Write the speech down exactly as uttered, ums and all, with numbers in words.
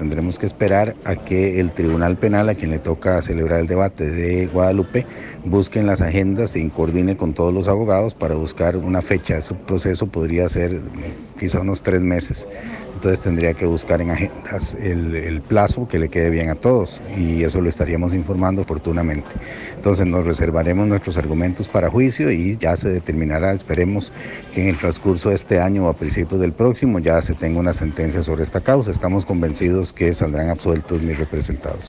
tendremos que esperar a que el Tribunal Penal, a quien le toca celebrar el debate de Guadalupe, busquen las agendas y coordine con todos los abogados para buscar una fecha. Ese proceso podría ser quizá unos tres meses. Entonces tendría que buscar en agendas el, el plazo que le quede bien a todos y eso lo estaríamos informando oportunamente. Entonces nos reservaremos nuestros argumentos para juicio y ya se determinará, esperemos que en el transcurso de este año o a principios del próximo ya se tenga una sentencia sobre esta causa. Estamos convencidos que saldrán absueltos mis representados.